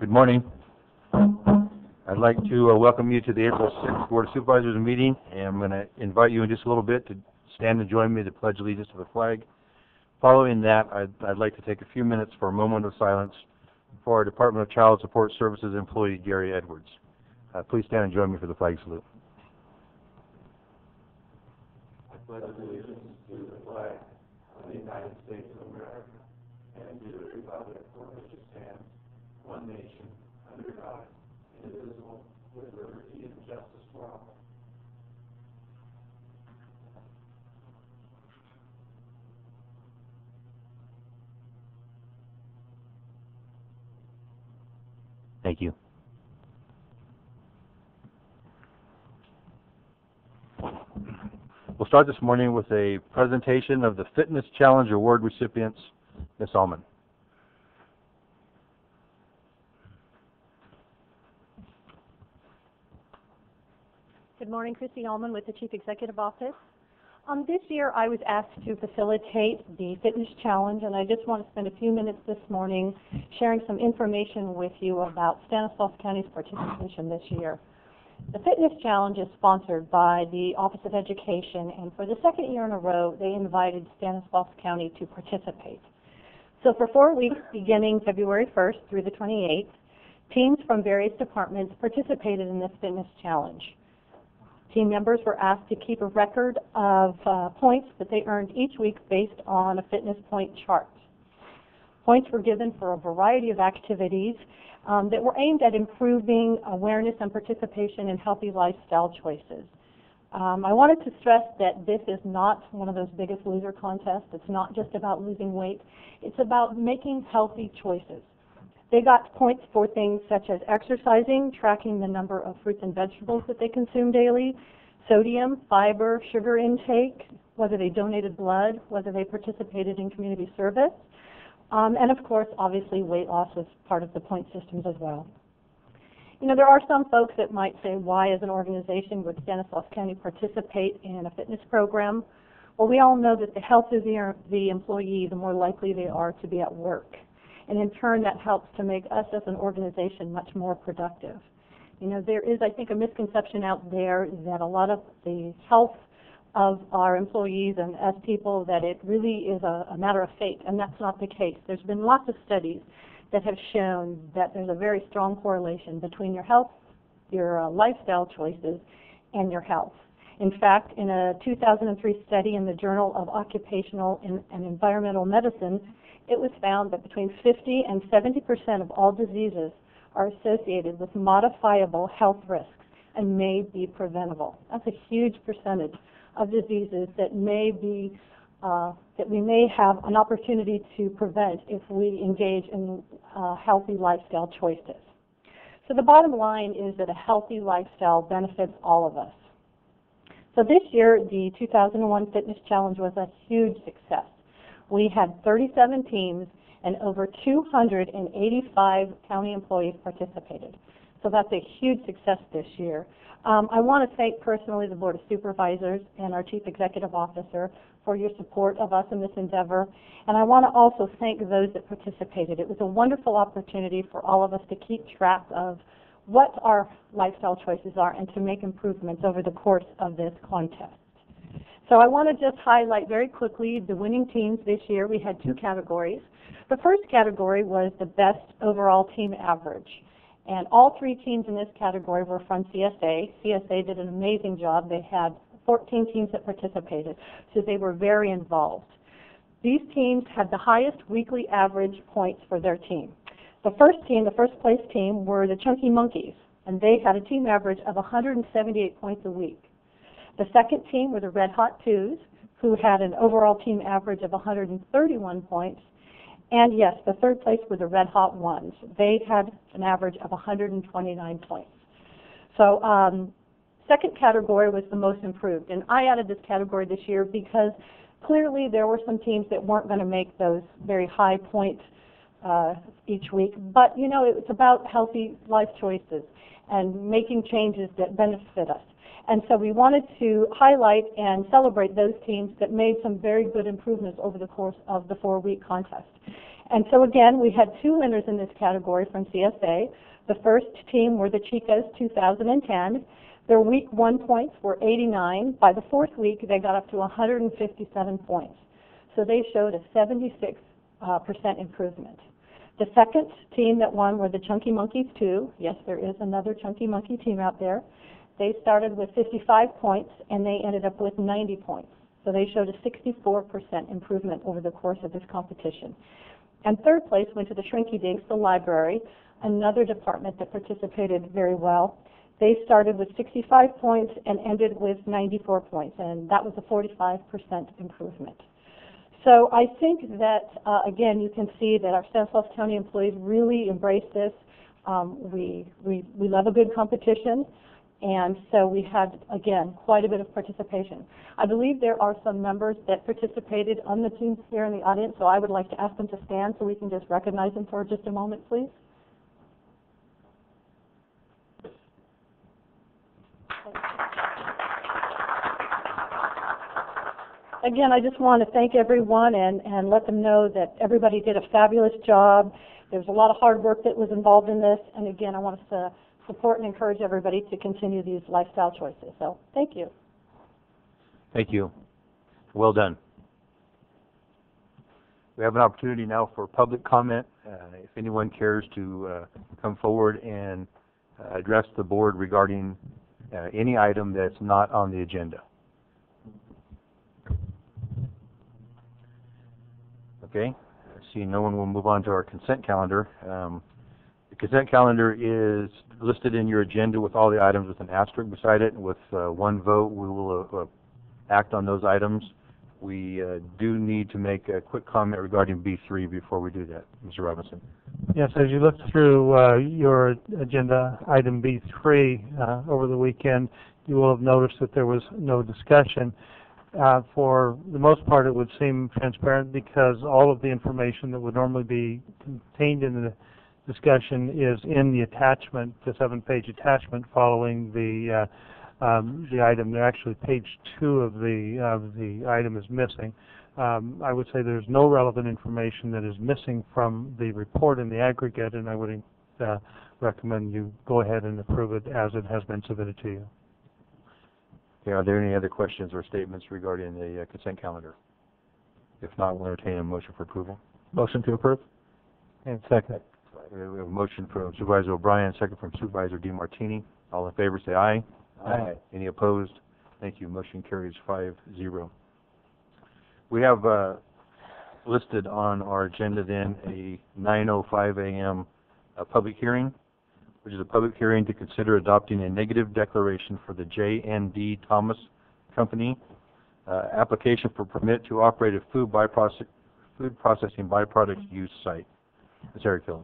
Good morning. I'd like to welcome you to the April 6th Board of Supervisors meeting, and I'm going to invite you in just a little bit to stand and join me to pledge allegiance to the flag. Following that, I'd like to take a few minutes for a moment of silence for our Department of Child Support Services employee, Gary Edwards. Please stand and join me for the flag salute. I pledge allegiance to the flag of the United States of America and to the republic for which it stands, one nation, under God, indivisible, with liberty and justice for all. Thank you. We'll start this morning with a presentation of the Fitness Challenge Award recipients. Ms. Allman. Good morning, Christy Allman with the Chief Executive Office. This year I was asked to facilitate the Fitness Challenge, and I just want to spend a few minutes this morning sharing some information with you about Stanislaus County's participation this year. The Fitness Challenge is sponsored by the Office of Education, and for the second year in a row they invited Stanislaus County to participate. So for 4 weeks beginning February 1st through the 28th, teams from various departments participated in this Fitness Challenge. Team members were asked to keep a record of points that they earned each week based on a fitness point chart. Points were given for a variety of activities that were aimed at improving awareness and participation in healthy lifestyle choices. I wanted to stress that this is not one of those Biggest Loser contests. It's not just about losing weight. It's about making healthy choices. They got points for things such as exercising, tracking the number of fruits and vegetables that they consume daily, sodium, fiber, sugar intake, whether they donated blood, whether they participated in community service, and of course, obviously, weight loss was part of the point systems as well. You know, there are some folks that might say, why as an organization would Stanislaus County participate in a fitness program? Well, we all know that the healthier the employee, the more likely they are to be at work. And in turn, that helps to make us as an organization much more productive. You know, there is, I think, a misconception out there that a lot of the health of our employees and as people, that it really is a matter of fate, and that's not the case. There's been lots of studies that have shown that there's a very strong correlation between your health, your lifestyle choices, and your health. In fact, in a 2003 study in the Journal of Occupational and Environmental Medicine, it was found that between 50 and 70% of all diseases are associated with modifiable health risks and may be preventable. That's a huge percentage of diseases that we may have an opportunity to prevent if we engage in healthy lifestyle choices. So the bottom line is that a healthy lifestyle benefits all of us. So this year, the 2001 Fitness Challenge was a huge success. We had 37 teams and over 285 county employees participated. So that's a huge success this year. I want to thank personally the Board of Supervisors and our Chief Executive Officer for your support of us in this endeavor. And I want to also thank those that participated. It was a wonderful opportunity for all of us to keep track of what our lifestyle choices are and to make improvements over the course of this contest. So I want to just highlight very quickly the winning teams this year. We had two categories. The first category was the best overall team average. And all three teams in this category were from CSA. CSA did an amazing job. They had 14 teams that participated, so they were very involved. These teams had the highest weekly average points for their team. The first team, the first place team, were the Chunky Monkeys, and they had a team average of 178 points a week. The second team were the Red Hot Twos, who had an overall team average of 131 points. And yes, the third place were the Red Hot Ones. They had an average of 129 points. So second category was the most improved. And I added this category this year because clearly there were some teams that weren't going to make those very high points each week. But, you know, it's about healthy life choices and making changes that benefit us. And so we wanted to highlight and celebrate those teams that made some very good improvements over the course of the 4-week contest. And so again, we had two winners in this category from CSA. The first team were the Chicas 2010. Their week 1 points were 89. By the fourth week, they got up to 157 points. So they showed a 76% improvement. The second team that won were the Chunky Monkeys 2. Yes, there is another Chunky Monkey team out there. They started with 55 points, and they ended up with 90 points. So they showed a 64% improvement over the course of this competition. And third place went to the Shrinky Dinks, the library, another department that participated very well. They started with 65 points and ended with 94 points, and that was a 45% improvement. So I think that, again, you can see that our Stanislaus County employees really embrace this. We love a good competition, and so we had, again, quite a bit of participation. I believe there are some members that participated on the teams here in the audience, so I would like to ask them to stand so we can just recognize them for just a moment, please. Again, I just want to thank everyone and let them know that everybody did a fabulous job. There's a lot of hard work that was involved in this, and again, I want us to support and encourage everybody to continue these lifestyle choices. So, thank you. Thank you. Well done. We have an opportunity now for public comment. If anyone cares to come forward and address the board regarding any item that's not on the agenda. Okay, seeing no one, will move on to our consent calendar. The consent calendar is listed in your agenda with all the items with an asterisk beside it. With one vote, we will act on those items. We do need to make a quick comment regarding B3 before we do that. Mr. Robinson. Yes, as you look through your agenda item B3 over the weekend, you will have noticed that there was no discussion. For the most part, it would seem transparent because all of the information that would normally be contained in the discussion is in the attachment, the 7-page attachment following the item. There actually page 2 of the item is missing. I would say there's no relevant information that is missing from the report in the aggregate, and I would recommend you go ahead and approve it as it has been submitted to you. Okay, are there any other questions or statements regarding the consent calendar? If not, we'll entertain a motion for approval. Motion to approve. And second. We have a motion from Supervisor O'Brien, second from Supervisor DeMartini. All in favor say aye. Aye. Any opposed? Thank you. Motion carries 5-0. We have listed on our agenda then a 9:05 a.m. Public hearing, which is a public hearing to consider adopting a negative declaration for the J&D Thomas Company application for permit to operate a food processing byproduct use site. Ms. Erickfield.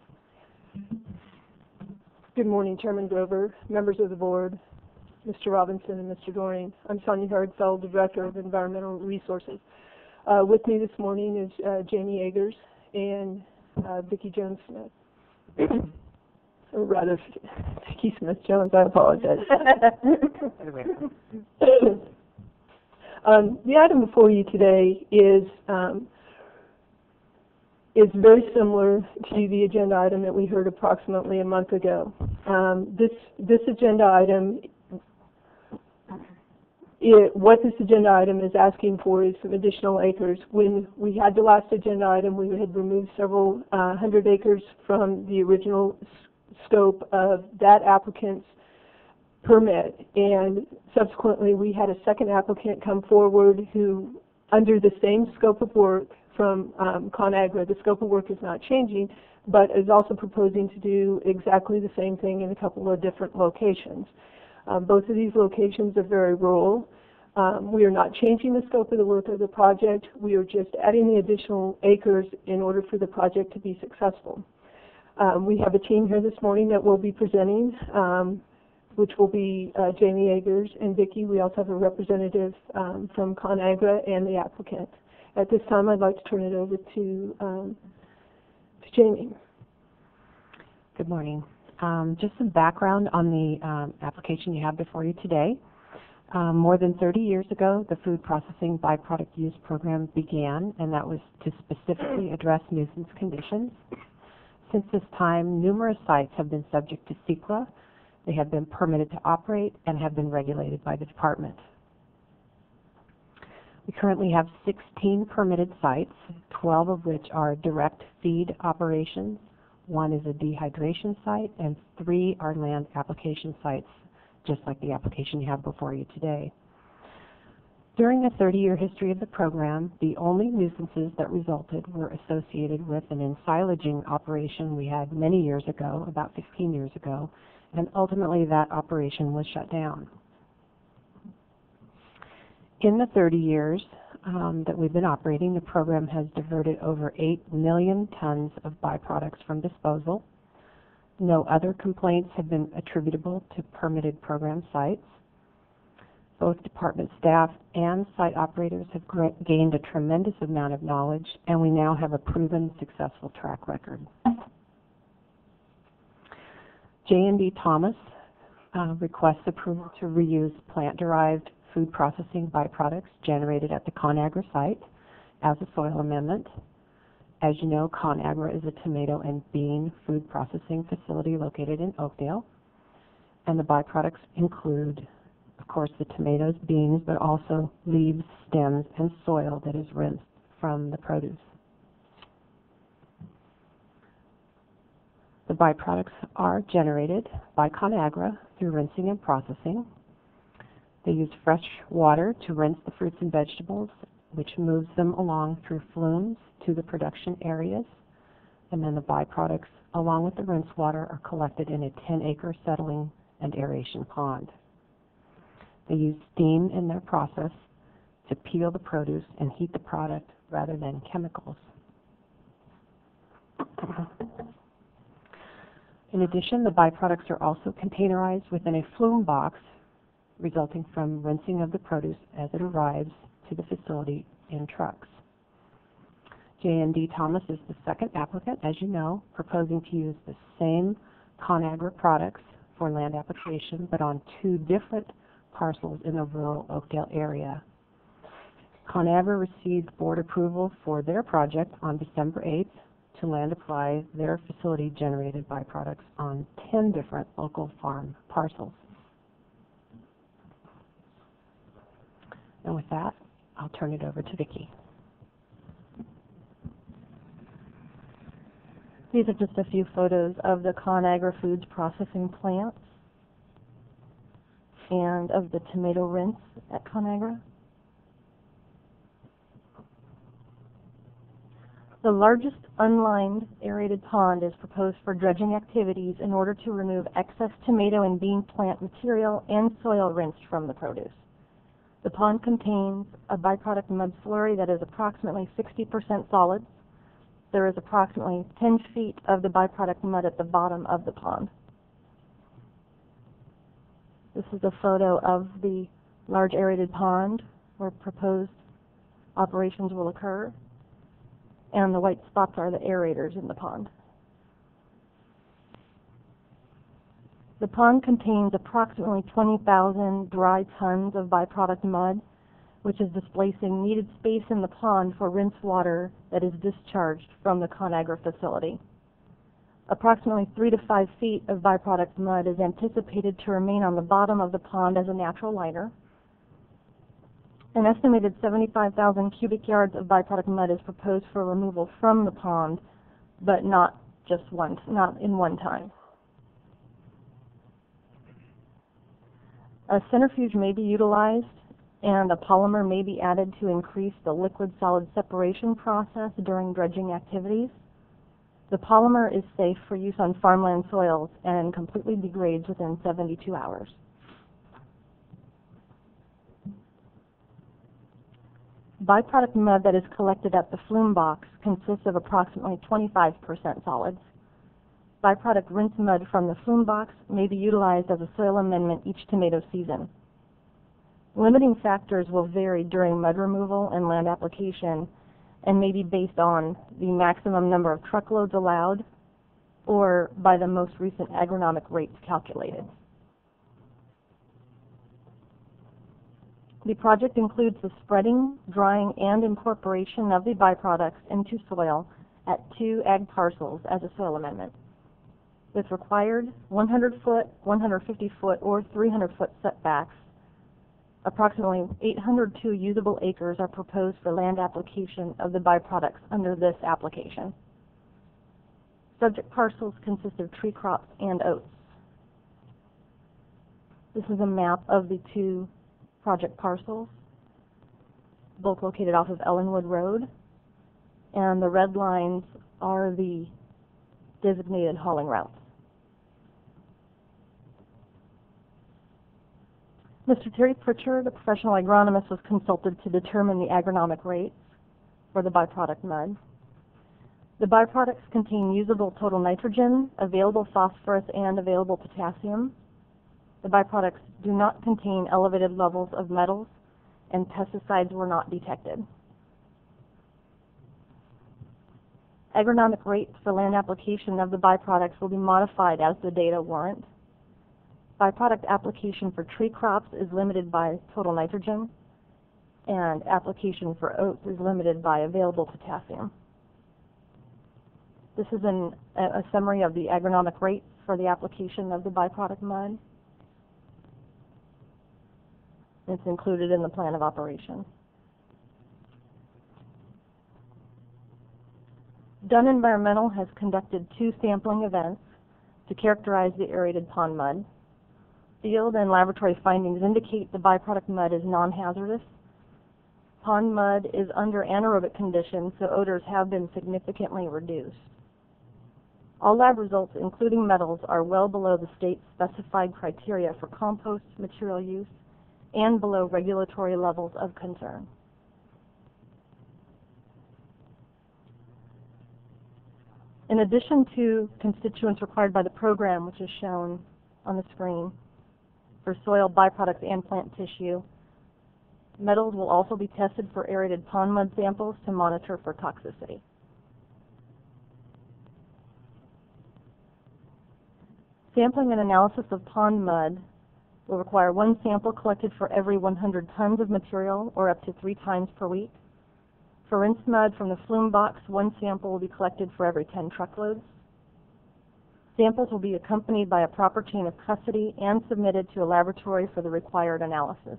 Good morning, Chairman Grover, members of the board, Mr. Robinson and Mr. Doring. I'm Sonia Herdfeld, Director of Environmental Resources. With me this morning is Jamie Agers and Vicki Jones-Smith. Or rather, Vicki Smith-Jones, I apologize. The item before you today is very similar to the agenda item that we heard approximately a month ago. This agenda item, what this agenda item is asking for is some additional acres. When we had the last agenda item, we had removed several hundred acres from the original scope of that applicant's permit, and subsequently we had a second applicant come forward who, under the same scope of work from ConAgra, the scope of work is not changing, but is also proposing to do exactly the same thing in a couple of different locations. Both of these locations are very rural. We are not changing the scope of the work of the project. We are just adding the additional acres in order for the project to be successful. We have a team here this morning that will be presenting, which will be Jamie Agers and Vicki. We also have a representative from ConAgra and the applicant. At this time, I'd like to turn it over to Jamie. Good morning. Just some background on the application you have before you today. More than 30 years ago, the Food Processing Byproduct Use Program began, and that was to specifically address nuisance conditions. Since this time, numerous sites have been subject to CEQA. They have been permitted to operate and have been regulated by the department. We currently have 16 permitted sites, 12 of which are direct feed operations. 1 is a dehydration site, and 3 are land application sites, just like the application you have before you today. During the 30-year history of the program, the only nuisances that resulted were associated with an ensilaging operation we had many years ago, about 15 years ago, and ultimately that operation was shut down. In the 30 years that we've been operating, the program has diverted over 8 million tons of byproducts from disposal. No other complaints have been attributable to permitted program sites. Both department staff and site operators have gained a tremendous amount of knowledge, and we now have a proven successful track record. J&D Thomas requests approval to reuse plant-derived food processing byproducts generated at the ConAgra site as a soil amendment. As you know, ConAgra is a tomato and bean food processing facility located in Oakdale, and the byproducts include, of course, the tomatoes, beans, but also leaves, stems, and soil that is rinsed from the produce. The byproducts are generated by ConAgra through rinsing and processing. They use fresh water to rinse the fruits and vegetables, which moves them along through flumes to the production areas. And then the byproducts, along with the rinse water, are collected in a 10-acre settling and aeration pond. They use steam in their process to peel the produce and heat the product rather than chemicals. In addition, the byproducts are also containerized within a flume box, resulting from rinsing of the produce as it arrives to the facility in trucks. J&D Thomas is the second applicant, as you know, proposing to use the same ConAgra products for land application, but on 2 different parcels in the rural Oakdale area. ConAgra received board approval for their project on December 8th to land apply their facility-generated byproducts on 10 different local farm parcels. And with that, I'll turn it over to Vicki. These are just a few photos of the ConAgra Foods processing plants and of the tomato rinse at ConAgra. The largest unlined aerated pond is proposed for dredging activities in order to remove excess tomato and bean plant material and soil rinsed from the produce. The pond contains a byproduct mud slurry that is approximately 60% solids. There is approximately 10 feet of the byproduct mud at the bottom of the pond. This is a photo of the large aerated pond where proposed operations will occur, and the white spots are the aerators in the pond. The pond contains approximately 20,000 dry tons of byproduct mud, which is displacing needed space in the pond for rinse water that is discharged from the ConAgra facility. Approximately 3 to 5 feet of byproduct mud is anticipated to remain on the bottom of the pond as a natural liner. An estimated 75,000 cubic yards of byproduct mud is proposed for removal from the pond, but not in one time. A centrifuge may be utilized, and a polymer may be added to increase the liquid-solid separation process during dredging activities. The polymer is safe for use on farmland soils and completely degrades within 72 hours. Byproduct mud that is collected at the flume box consists of approximately 25% solids. Byproduct rinse mud from the flume box may be utilized as a soil amendment each tomato season. Limiting factors will vary during mud removal and land application and may be based on the maximum number of truckloads allowed or by the most recent agronomic rates calculated. The project includes the spreading, drying, and incorporation of the byproducts into soil at 2 ag parcels as a soil amendment, with required 100-foot, 150-foot, or 300-foot setbacks. Approximately 802 usable acres are proposed for land application of the byproducts under this application. Subject parcels consist of tree crops and oats. This is a map of the 2 project parcels, both located off of Ellenwood Road, and the red lines are the designated hauling routes. Mr. Terry Pritchard, a professional agronomist, was consulted to determine the agronomic rates for the byproduct mud. The byproducts contain usable total nitrogen, available phosphorus, and available potassium. The byproducts do not contain elevated levels of metals, and pesticides were not detected. Agronomic rates for land application of the byproducts will be modified as the data warrant. Byproduct application for tree crops is limited by total nitrogen, and application for oats is limited by available potassium. This is a summary of the agronomic rates for the application of the byproduct mud. It's included in the plan of operation. Dunn Environmental has conducted 2 sampling events to characterize the aerated pond mud. Field and laboratory findings indicate the byproduct mud is non-hazardous. Pond mud is under anaerobic conditions, so odors have been significantly reduced. All lab results, including metals, are well below the state's specified criteria for compost material use and below regulatory levels of concern. In addition to constituents required by the program, which is shown on the screen, for soil byproducts and plant tissue, metals will also be tested for aerated pond mud samples to monitor for toxicity. Sampling and analysis of pond mud will require 1 sample collected for every 100 tons of material, or up to 3 times per week. For rinse mud from the flume box, 1 sample will be collected for every 10 truckloads. Samples will be accompanied by a proper chain of custody and submitted to a laboratory for the required analysis.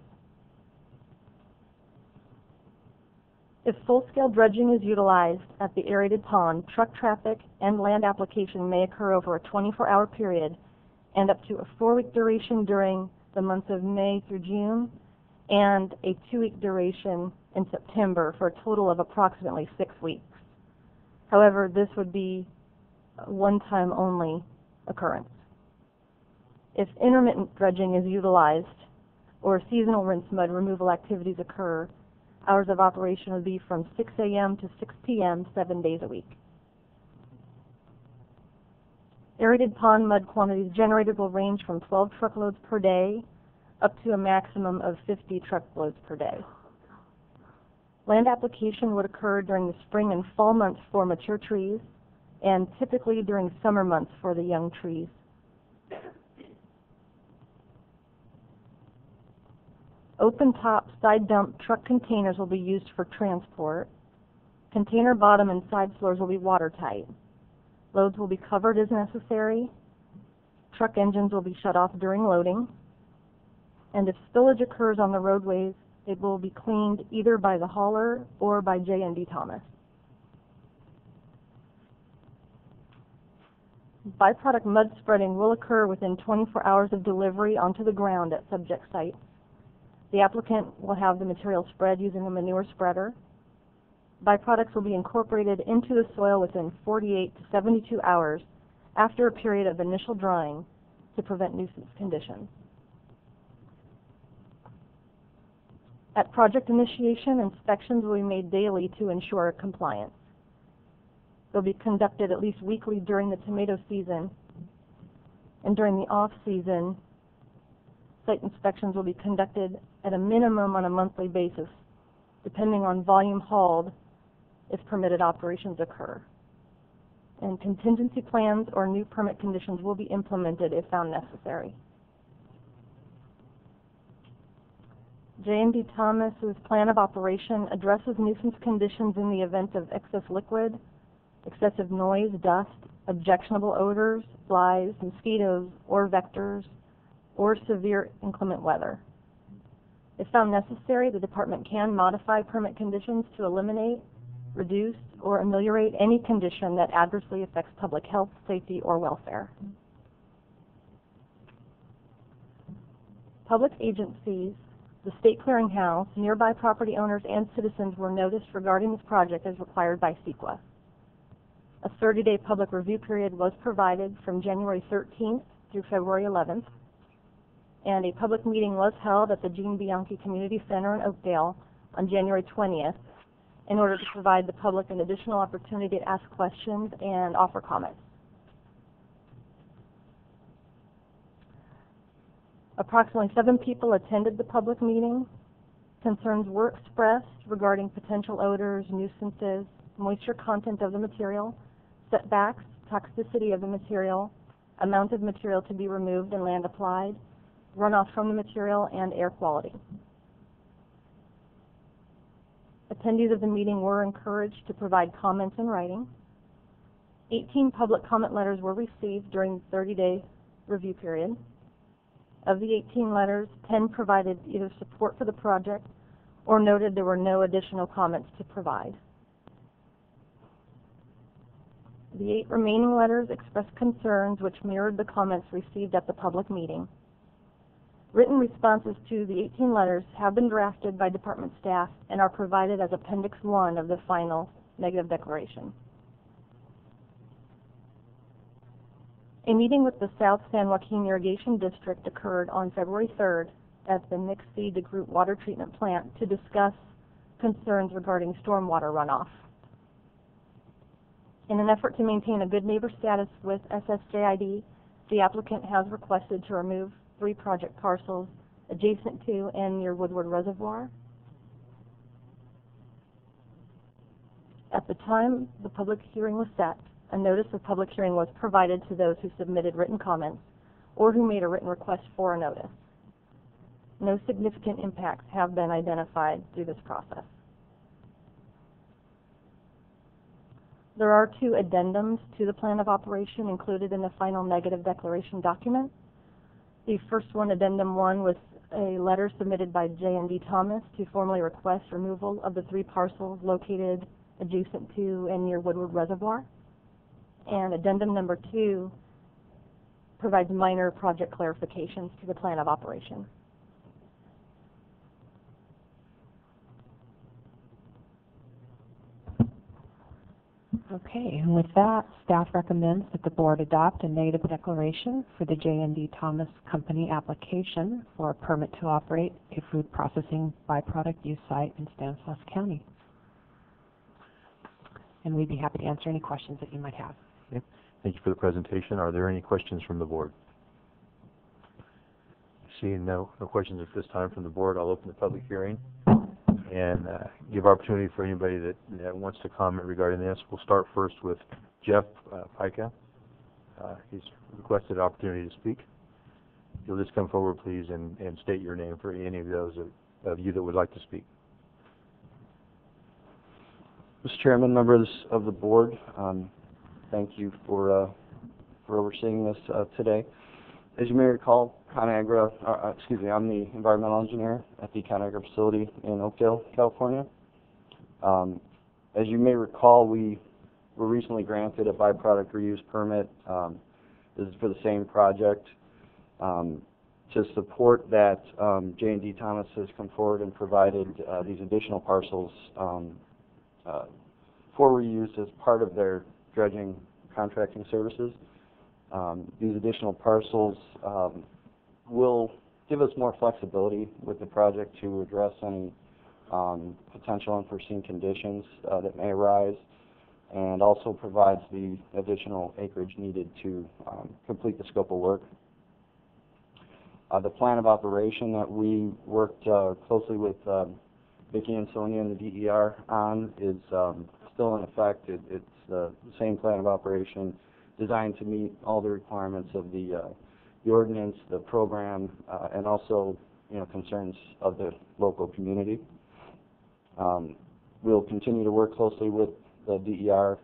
If full-scale dredging is utilized at the aerated pond, truck traffic and land application may occur over a 24-hour period and up to a 4-week duration during the months of May through June and a 2-week duration in September for a total of approximately 6 weeks. However, this would be a one-time only occurrence. If intermittent dredging is utilized or seasonal rinse mud removal activities occur, hours of operation would be from 6 a.m. to 6 p.m. 7 days a week. Aerated pond mud quantities generated will range from 12 truckloads per day up to a maximum of 50 truckloads per day. Land application would occur during the spring and fall months for mature trees, and typically during summer months for the young trees. Open-top side dump truck containers will be used for transport. Container bottom and side floors will be watertight. Loads will be covered as necessary. Truck engines will be shut off during loading. And if spillage occurs on the roadways, it will be cleaned either by the hauler or by J&D Thomas. Byproduct mud spreading will occur within 24 hours of delivery onto the ground at subject sites. The applicant will have the material spread using a manure spreader. Byproducts will be incorporated into the soil within 48 to 72 hours after a period of initial drying to prevent nuisance conditions. At project initiation, inspections will be made daily to ensure compliance. They'll be conducted at least weekly during the tomato season, and during the off-season, site inspections will be conducted at a minimum on a monthly basis, depending on volume hauled if permitted operations occur. And contingency plans or new permit conditions will be implemented if found necessary. J&D Thomas's plan of operation addresses nuisance conditions in the event of excess liquid, excessive noise, dust, objectionable odors, flies, mosquitoes, or vectors, or severe inclement weather. If found necessary, the department can modify permit conditions to eliminate, reduce, or ameliorate any condition that adversely affects public health, safety, or welfare. Public agencies, the State Clearinghouse, nearby property owners, and citizens were noticed regarding this project as required by CEQA. A 30-day public review period was provided from January 13th through February 11th, and a public meeting was held at the Gene Bianchi Community Center in Oakdale on January 20th in order to provide the public an additional opportunity to ask questions and offer comments. Approximately 7 people attended the public meeting. Concerns were expressed regarding potential odors, nuisances, moisture content of the material, setbacks, toxicity of the material, amount of material to be removed and land applied, runoff from the material, and air quality. Attendees of the meeting were encouraged to provide comments in writing. 18 public comment letters were received during the 30-day review period. Of the 18 letters, 10 provided either support for the project or noted there were no additional comments to provide. The 8 remaining letters expressed concerns which mirrored the comments received at the public meeting. Written responses to the 18 letters have been drafted by department staff and are provided as Appendix 1 of the final negative declaration. A meeting with the South San Joaquin Irrigation District occurred on February 3rd at the Nixie DeGroot Water Treatment Plant to discuss concerns regarding stormwater runoff. In an effort to maintain a good neighbor status with SSJID, the applicant has requested to remove 3 project parcels adjacent to and near Woodward Reservoir. At the time the public hearing was set, a notice of public hearing was provided to those who submitted written comments or who made a written request for a notice. No significant impacts have been identified through this process. There are 2 addendums to the plan of operation included in the final negative declaration document. The first one, Addendum 1, was a letter submitted by J&D Thomas to formally request removal of the 3 parcels located adjacent to and near Woodward Reservoir. And Addendum number 2 provides minor project clarifications to the plan of operation. Okay, and with that, staff recommends that the board adopt a negative declaration for the J&D Thomas Company application for a permit to operate a food processing byproduct use site in Stanislaus County. And we'd be happy to answer any questions that you might have. Okay. Thank you for the presentation. Are there any questions from the board? Seeing no questions at this time from the board, I'll open the public hearing and give opportunity for anybody that wants to comment regarding this. We'll start first with Jeff Pica. He's requested an opportunity to speak. You'll just come forward, please, and state your name for any of those of you that would like to speak. Mr. Chairman, members of the board, thank you for overseeing this today. As you may recall, ConAgra, I'm the environmental engineer at the ConAgra facility in Oakdale, California. As you may recall, we were recently granted a byproduct reuse permit. This is for the same project. To support that, J&D Thomas has come forward and provided these additional parcels for reuse as part of their dredging contracting services. These additional parcels will give us more flexibility with the project to address any potential unforeseen conditions that may arise, and also provides the additional acreage needed to complete the scope of work. The plan of operation that we worked closely with Vicki and Sonia and the DER on is still in effect. It's the same plan of operation designed to meet all the requirements of the ordinance, the program, and also concerns of the local community. We'll continue to work closely with the DER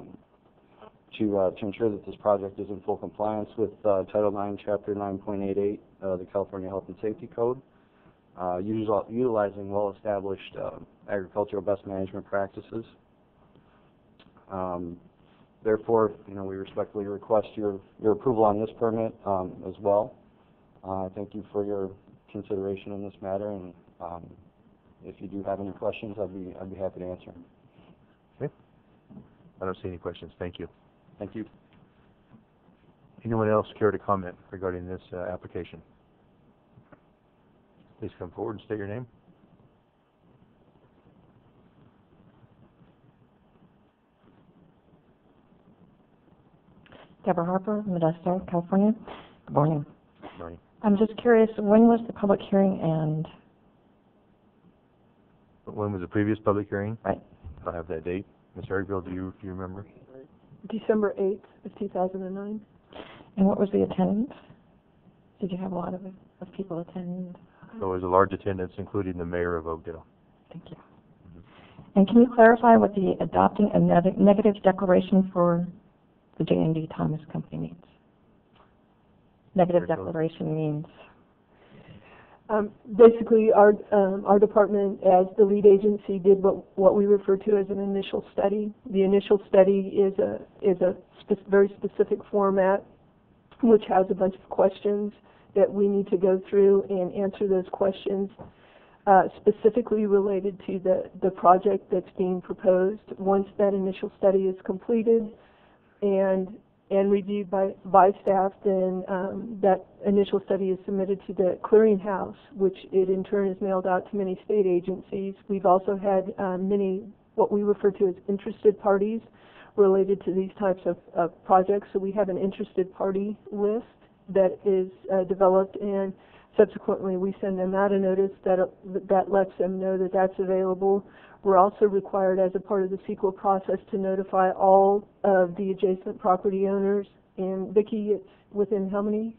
to ensure that this project is in full compliance with Title IX, Chapter 9.88 of the California Health and Safety Code, utilizing well-established agricultural best management practices. Therefore, we respectfully request your approval on this permit as well. I thank you for your consideration in this matter, and if you do have any questions, I'd be happy to answer. Okay. I don't see any questions. Thank you. Thank you. Anyone else care to comment regarding this application? Please come forward and state your name. Deborah Harper, Modesto, California. Good morning. Good morning. I'm just curious, when was the public hearing and? When was the previous public hearing? Right. I have that date. Ms. Erickville, do you remember? December 8th of 2009. And what was the attendance? Did you have a lot of people attend? So there was a large attendance, including the mayor of Oakdale. Thank you. And can you clarify what the adopting a negative declaration for the J&D Thomas Company means? Negative Very close. declaration means? Basically, our department, as the lead agency, did what we refer to as an initial study. The initial study is a very specific format, which has a bunch of questions that we need to go through and answer those questions specifically related to the project that's being proposed. Once that initial study is completed and reviewed by staff, then that initial study is submitted to the clearinghouse, which it in turn is mailed out to many state agencies. We've also had many what we refer to as interested parties related to these types of projects. So we have an interested party list that is developed, and subsequently we send them out a notice that lets them know that that's available. We're also required as a part of the CEQA process to notify all of the adjacent property owners. And Vicki, it's within how many?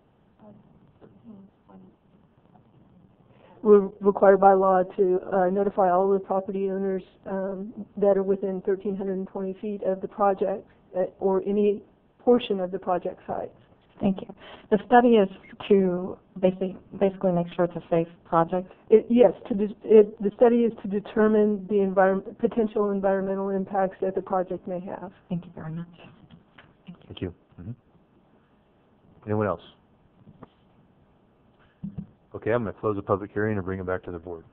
We're required by law to notify all of the property owners that are within 1,320 feet of the project or any portion of the project site. Thank you. The study is to basically make sure it's a safe project? Yes, the study is to determine the potential environmental impacts that the project may have. Thank you very much. Thank you. Anyone else? Okay, I'm going to close the public hearing and bring it back to the board.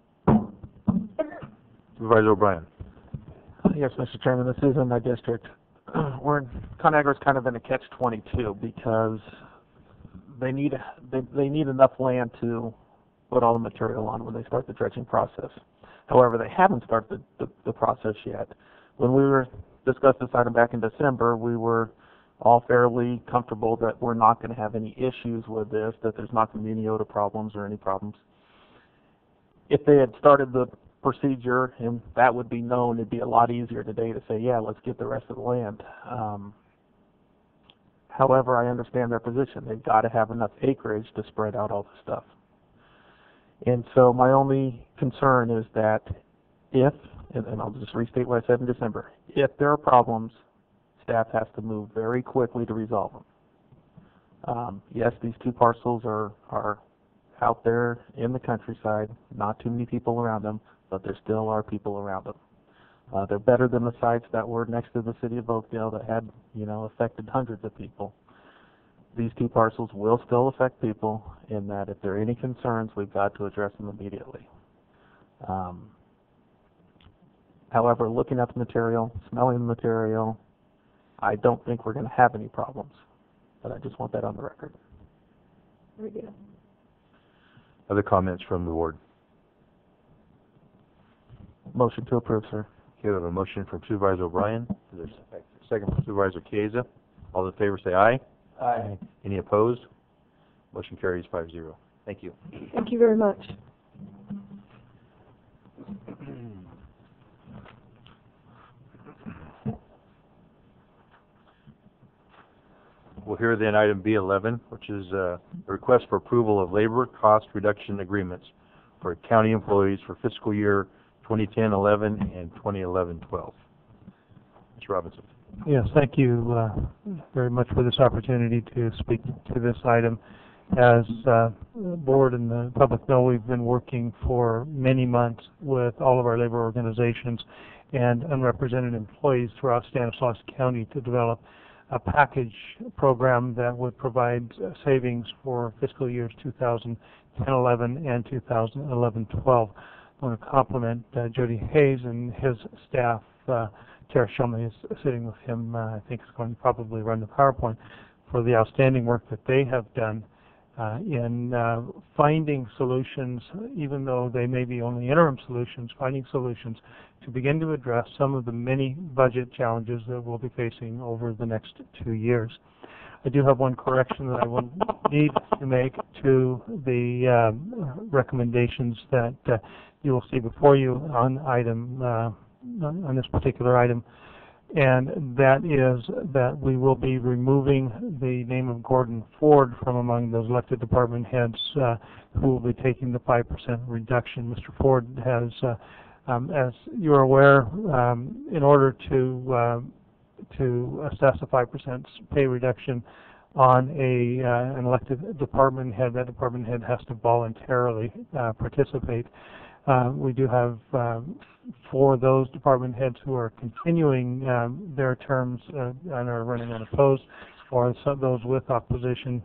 Supervisor O'Brien. Yes, Mr. Chairman, this is in my district. ConAgra's kind of in a catch-22 because they need enough land to put all the material on when they start the dredging process. However, they haven't started the process yet. When we discussed this item back in December, we were all fairly comfortable that we're not going to have any issues with this, that there's not going to be any odor problems or any problems. If they had started the procedure and that would be known, it'd be a lot easier today to say, yeah, let's get the rest of the land. However, I understand their position. They've got to have enough acreage to spread out all the stuff. And so my only concern is that if, and I'll just restate what I said in December, if there are problems, staff has to move very quickly to resolve them. Yes, these two parcels are out there in the countryside, not too many people around them, but there still are people around them. They're better than the sites that were next to the city of Oakdale that had, affected hundreds of people. These two parcels will still affect people in that if there are any concerns, we've got to address them immediately. However, looking at the material, smelling the material, I don't think we're going to have any problems. But I just want that on the record. Very good. Other comments from the board? Motion to approve, sir. Okay, we have a motion from Supervisor O'Brien. There's a second from Supervisor Chiesa. All in favor say aye. Aye. Any opposed? Motion carries 5-0. Thank you. Thank you very much. We'll hear then item B11, which is a request for approval of labor cost reduction agreements for county employees for fiscal year 2010-11 and 2011-12. Mr. Robinson. Yes, thank you very much for this opportunity to speak to this item. As the board and the public know, we've been working for many months with all of our labor organizations and unrepresented employees throughout Stanislaus County to develop a package program that would provide savings for fiscal years 2010-11 and 2011-12. I want to compliment Jody Hayes and his staff. Tara Shumley is sitting with him. I think is going to probably run the PowerPoint for the outstanding work that they have done in finding solutions, even though they may be only interim solutions, finding solutions to begin to address some of the many budget challenges that we'll be facing over the next 2 years. I do have one correction that I will need to make to the recommendations that you will see before you on item on this particular item, and that is that we will be removing the name of Gordon Ford from among those elected department heads who will be taking the 5% reduction. Mr. Ford has, as you're aware, in order to assess a 5% pay reduction on an elected department head, that department head has to voluntarily participate. We do have, for those department heads who are continuing their terms and are running unopposed, or those with opposition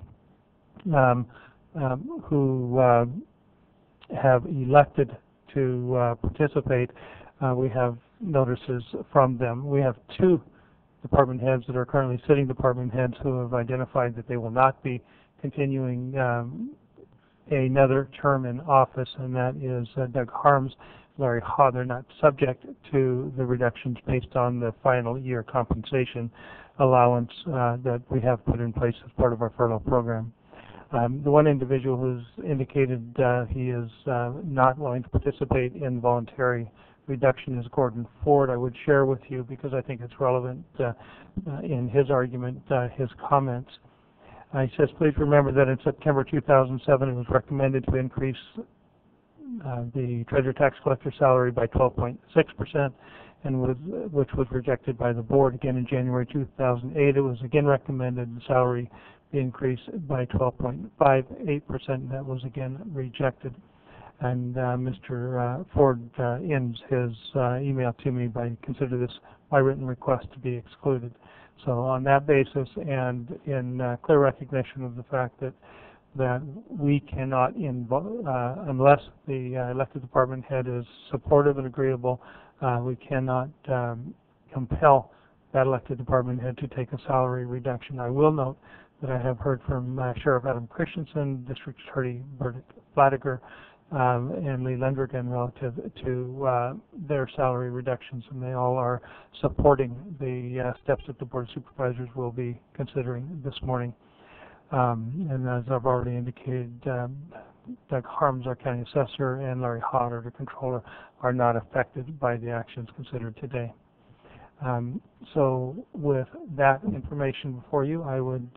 who have elected to participate, we have notices from them. We have 2 department heads that are currently sitting department heads who have identified that they will not be continuing another term in office, and that is Doug Harms, Larry Haw. They're not subject to the reductions based on the final year compensation allowance that we have put in place as part of our furlough program. The one individual who's indicated he is not willing to participate in voluntary reduction is Gordon Ford. I would share with you, because I think it's relevant in his argument, his comments. He says, please remember that in September 2007 it was recommended to increase the treasurer tax collector salary by 12.6%, and which was rejected by the board. Again, in January 2008 it was again recommended the salary be increased by 12.58%, and that was again rejected. And Mr. Ford ends his email to me by consider this my written request to be excluded. So on that basis, and in clear recognition of the fact that we cannot, unless the elected department head is supportive and agreeable, we cannot compel that elected department head to take a salary reduction. I will note that I have heard from Sheriff Adam Christensen, District Attorney Bert Flatiger, and Lee Lendrigan relative to their salary reductions, and they all are supporting the steps that the Board of Supervisors will be considering this morning. And as I've already indicated, Doug Harms, our County Assessor, and Larry Hodder, the Controller, are not affected by the actions considered today. So with that information before you, I would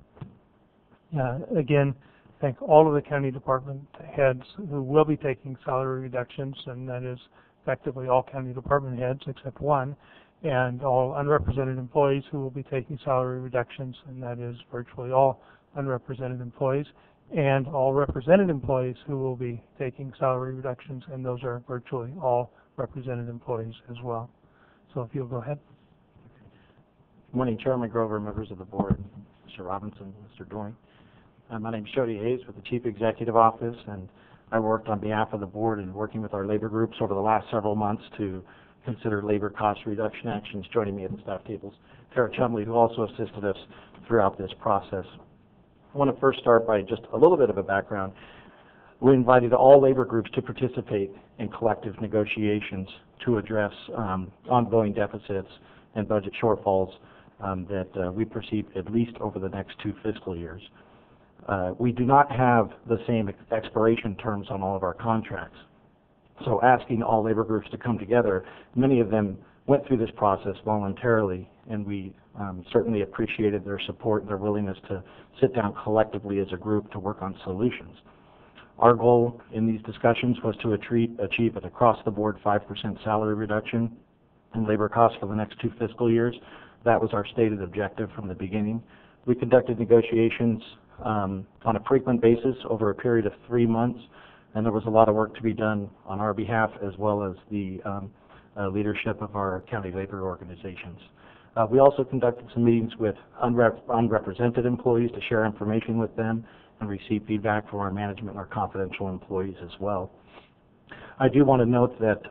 again thank all of the county department heads who will be taking salary reductions, and that is effectively all county department heads except one, and all unrepresented employees who will be taking salary reductions, and that is virtually all unrepresented employees, and all represented employees who will be taking salary reductions, and those are virtually all represented employees as well. So if you'll go ahead. Good morning, Chairman Grover, members of the board, Mr. Robinson, Mr. Doring. My name is Jody Hayes with the Chief Executive Office, and I worked on behalf of the board and working with our labor groups over the last several months to consider labor cost reduction actions. Joining me at the staff tables, Tara Chumley, who also assisted us throughout this process. I want to first start by just a little bit of a background. We invited all labor groups to participate in collective negotiations to address ongoing deficits and budget shortfalls that we perceive at least over the next 2 fiscal years. We do not have the same expiration terms on all of our contracts. So asking all labor groups to come together, many of them went through this process voluntarily, and we certainly appreciated their support and their willingness to sit down collectively as a group to work on solutions. Our goal in these discussions was to achieve an across-the-board 5% salary reduction in labor costs for the next 2 fiscal years. That was our stated objective from the beginning. We conducted negotiations on a frequent basis over a period of 3 months, and there was a lot of work to be done on our behalf as well as the leadership of our county labor organizations. We also conducted some meetings with unrepresented employees to share information with them and receive feedback from our management and our confidential employees as well. I do want to note that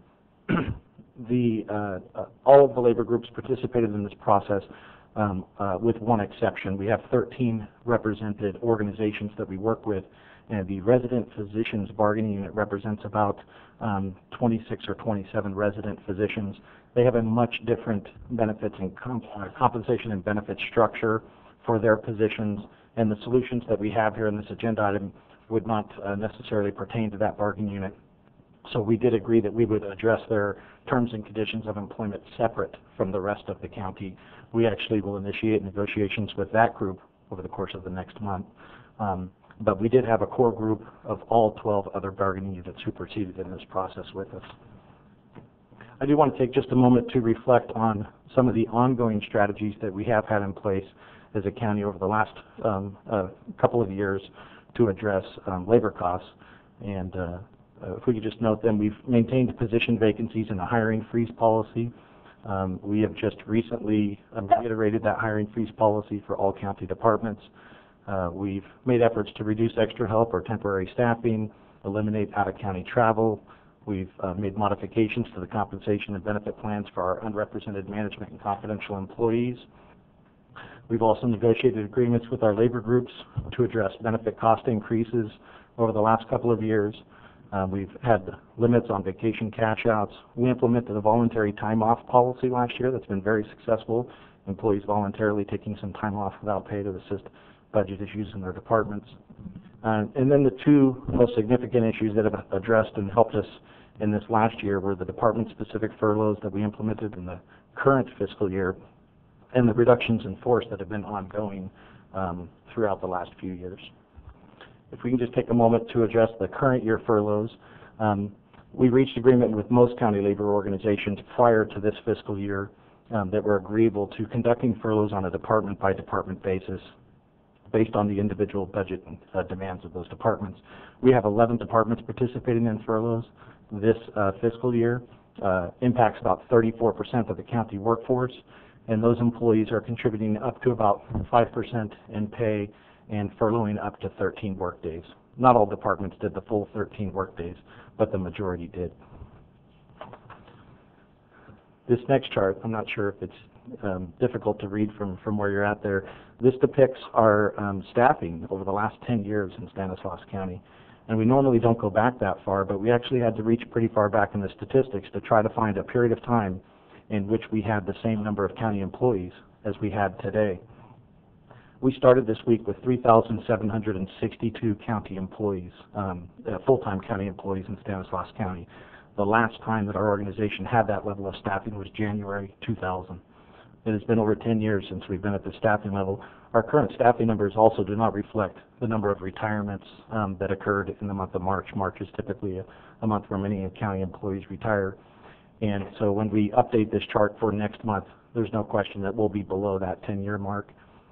all of the labor groups participated in this process with one exception. We have 13 represented organizations that we work with, and the resident physicians bargaining unit represents about 26 or 27 resident physicians. They have a much different benefits and compensation and benefit structure for their positions, and the solutions that we have here in this agenda item would not necessarily pertain to that bargaining unit. So we did agree that we would address their terms and conditions of employment separate from the rest of the county. We actually will initiate negotiations with that group over the course of the next month. But we did have a core group of all 12 other bargaining units who proceeded in this process with us. I do want to take just a moment to reflect on some of the ongoing strategies that we have had in place as a county over the last couple of years to address labor costs. And if we could just note them, we've maintained position vacancies in a hiring freeze policy. We have just recently reiterated that hiring freeze policy for all county departments. We've made efforts to reduce extra help or temporary staffing, eliminate out-of-county travel. We've made modifications to the compensation and benefit plans for our unrepresented management and confidential employees. We've also negotiated agreements with our labor groups to address benefit cost increases over the last couple of years. We've had limits on vacation cash outs. We implemented a voluntary time off policy last year that's been very successful. Employees voluntarily taking some time off without pay to assist budget issues in their departments. And then the two most significant issues that have addressed and helped us in this last year were the department-specific furloughs that we implemented in the current fiscal year and the reductions in force that have been ongoing throughout the last few years. If we can just take a moment to address the current year furloughs, we reached agreement with most county labor organizations prior to this fiscal year that were agreeable to conducting furloughs on a department-by-department basis based on the individual budget demands of those departments. We have 11 departments participating in furloughs. This fiscal year impacts about 34% of the county workforce, and those employees are contributing up to about 5% in pay and furloughing up to 13 work days. Not all departments did the full 13 work days, but the majority did. This next chart, I'm not sure if it's difficult to read from where you're at there. This depicts our staffing over the last 10 years in Stanislaus County. And we normally don't go back that far, but we actually had to reach pretty far back in the statistics to try to find a period of time in which we had the same number of county employees as we had today. We started this week with 3,762 county employees, full-time county employees in Stanislaus County. The last time that our organization had that level of staffing was January 2000. It has been over 10 years since we've been at this staffing level. Our current staffing numbers also do not reflect the number of retirements that occurred in the month of March. March is typically a month where many county employees retire. And so when we update this chart for next month, there's no question that we'll be below that 10-year mark.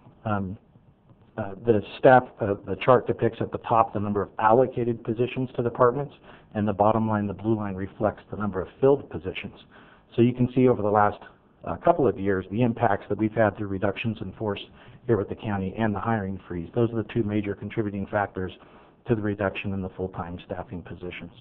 The chart depicts at the top the number of allocated positions to departments, and the bottom line, the blue line, reflects the number of filled positions. So you can see over the last couple of years the impacts that we've had through reductions in force here with the county and the hiring freeze. Those are the two major contributing factors to the reduction in the full-time staffing positions.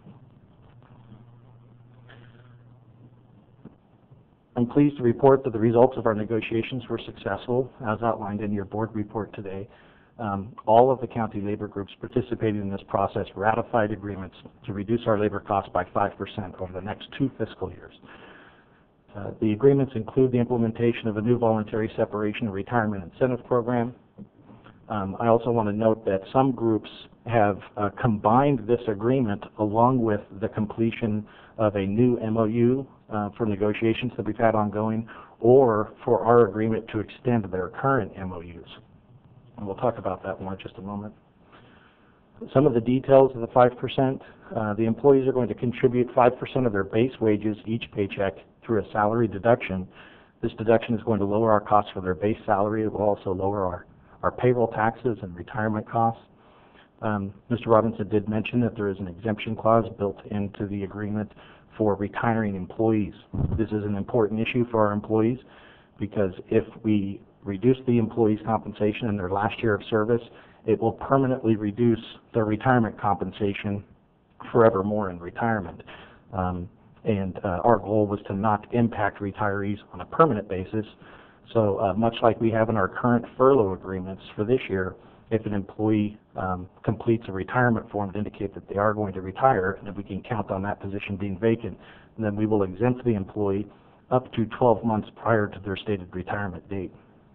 I'm pleased to report that the results of our negotiations were successful, as outlined in your board report today. All of the county labor groups participating in this process ratified agreements to reduce our labor costs by 5% over the next 2 fiscal years. The agreements include the implementation of a new voluntary separation and retirement incentive program. I also want to note that some groups have combined this agreement along with the completion of a new MOU for negotiations that we've had ongoing, or for our agreement to extend their current MOUs. And we'll talk about that more in just a moment. Some of the details of the 5%, the employees are going to contribute 5% of their base wages each paycheck through a salary deduction. This deduction is going to lower our costs for their base salary. It will also lower our payroll taxes and retirement costs. Mr. Robinson did mention that there is an exemption clause built into the agreement for retiring employees. This is an important issue for our employees because if we reduce the employees' compensation in their last year of service, it will permanently reduce their retirement compensation forevermore in retirement. Our goal was to not impact retirees on a permanent basis. So much like we have in our current furlough agreements for this year, if an employee completes a retirement form to indicate that they are going to retire, and if we can count on that position being vacant, then we will exempt the employee up to 12 months prior to their stated retirement date.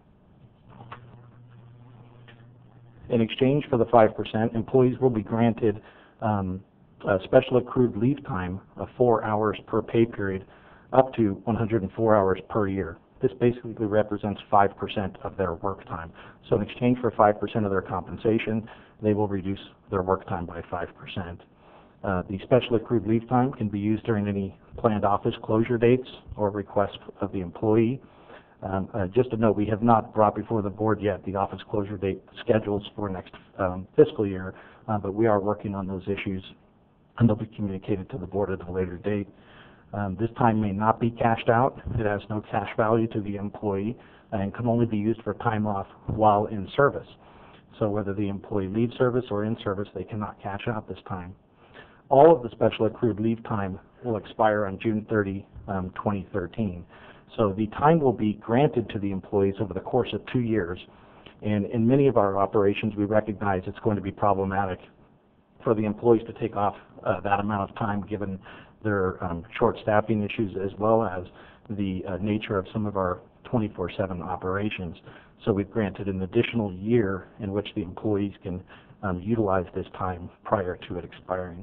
In exchange for the 5%, employees will be granted special accrued leave time of 4 hours per pay period up to 104 hours per year. This basically represents 5% of their work time. So in exchange for 5% of their compensation, they will reduce their work time by 5%. The special accrued leave time can be used during any planned office closure dates or requests of the employee. Just a note, we have not brought before the board yet the office closure date schedules for next fiscal year, but we are working on those issues, and they'll be communicated to the board at a later date. This time may not be cashed out. It has no cash value to the employee and can only be used for time off while in service. So whether the employee leaves service or in service, they cannot cash out this time. All of the special accrued leave time will expire on June 30, 2013. So the time will be granted to the employees over the course of 2 years. And in many of our operations, we recognize it's going to be problematic for the employees to take off that amount of time given their short staffing issues as well as the nature of some of our 24/7 operations. So we've granted an additional year in which the employees can utilize this time prior to it expiring.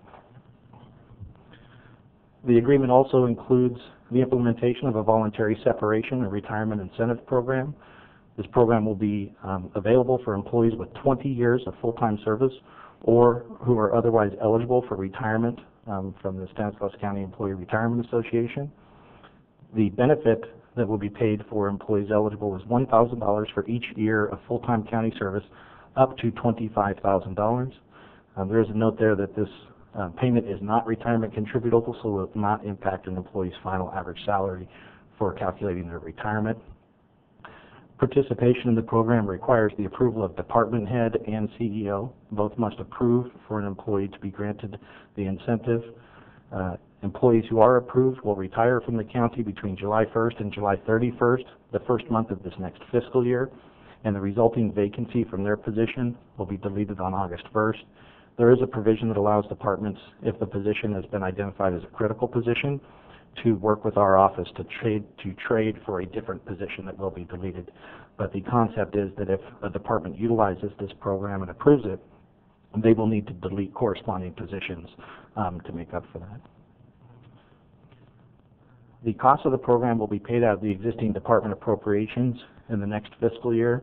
The agreement also includes the implementation of a voluntary separation and retirement incentive program. This program will be available for employees with 20 years of full-time service or who are otherwise eligible for retirement from the Stanislaus County Employee Retirement Association. The benefit that will be paid for employees eligible is $1,000 for each year of full-time county service up to $25,000. There is a note there that this payment is not retirement contributable, so will not impact an employee's final average salary for calculating their retirement. Participation in the program requires the approval of department head and CEO. Both must approve for an employee to be granted the incentive. Employees who are approved will retire from the county between July 1st and July 31st, the first month of this next fiscal year, and the resulting vacancy from their position will be deleted on August 1st. There is a provision that allows departments, if the position has been identified as a critical position, to work with our office to trade for a different position that will be deleted. But the concept is that if a department utilizes this program and approves it, they will need to delete corresponding positions to make up for that. The cost of the program will be paid out of the existing department appropriations in the next fiscal year.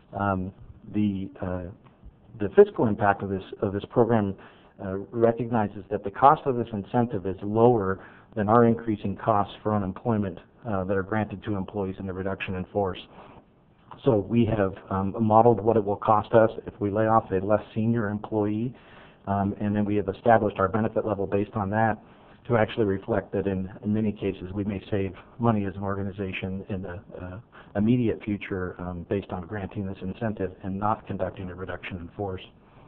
The fiscal impact of this program recognizes that the cost of this incentive is lower than our increasing costs for unemployment that are granted to employees in the reduction in force. So we have modeled what it will cost us if we lay off a less senior employee, and then we have established our benefit level based on that to actually reflect that in many cases we may save money as an organization in the immediate future based on granting this incentive and not conducting a reduction in force.